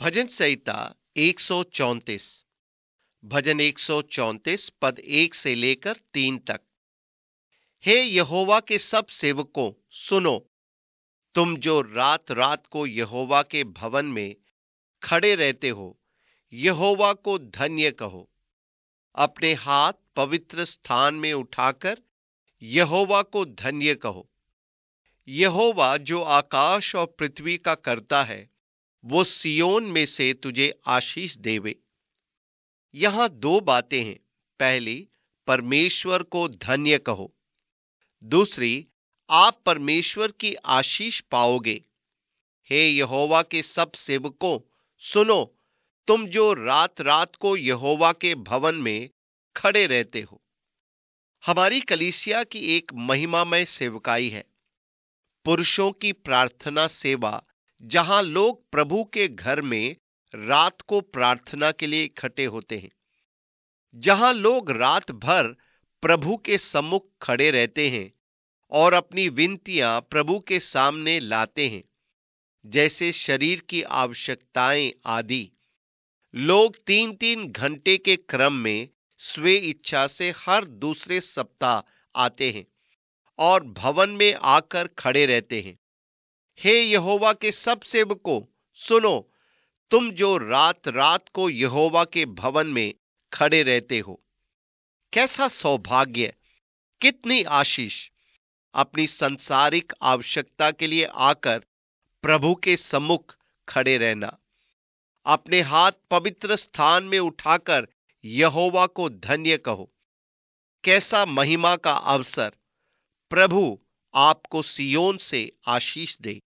भजन संहिता 134। भजन 134 पद 1 से लेकर 3 तक। हे यहोवा के सब सेवकों, सुनो, तुम जो रात रात को यहोवा के भवन में खड़े रहते हो, यहोवा को धन्य कहो। अपने हाथ पवित्र स्थान में उठाकर यहोवा को धन्य कहो। यहोवा जो आकाश और पृथ्वी का करता है, वो सियोन में से तुझे आशीष देवे। यहां दो बातें हैं। पहली, परमेश्वर को धन्य कहो। दूसरी, आप परमेश्वर की आशीष पाओगे। हे यहोवा के सब सेवकों, सुनो, तुम जो रात रात को यहोवा के भवन में खड़े रहते हो। हमारी कलीसिया की एक महिमामय सेवकाई है, पुरुषों की प्रार्थना सेवा, जहां लोग प्रभु के घर में रात को प्रार्थना के लिए इकट्ठे होते हैं, जहां लोग रात भर प्रभु के सम्मुख खड़े रहते हैं और अपनी विनतियां प्रभु के सामने लाते हैं, जैसे शरीर की आवश्यकताएं आदि। लोग 3-3 घंटे के क्रम में स्वे इच्छा से हर दूसरे सप्ताह आते हैं और भवन में आकर खड़े रहते हैं। हे यहोवा के सब सेवकों, सुनो, तुम जो रात रात को यहोवा के भवन में खड़े रहते हो। कैसा सौभाग्य, कितनी आशीष, अपनी संसारिक आवश्यकता के लिए आकर प्रभु के सम्मुख खड़े रहना। अपने हाथ पवित्र स्थान में उठाकर यहोवा को धन्य कहो। कैसा महिमा का अवसर। प्रभु आपको सियोन से आशीष दे।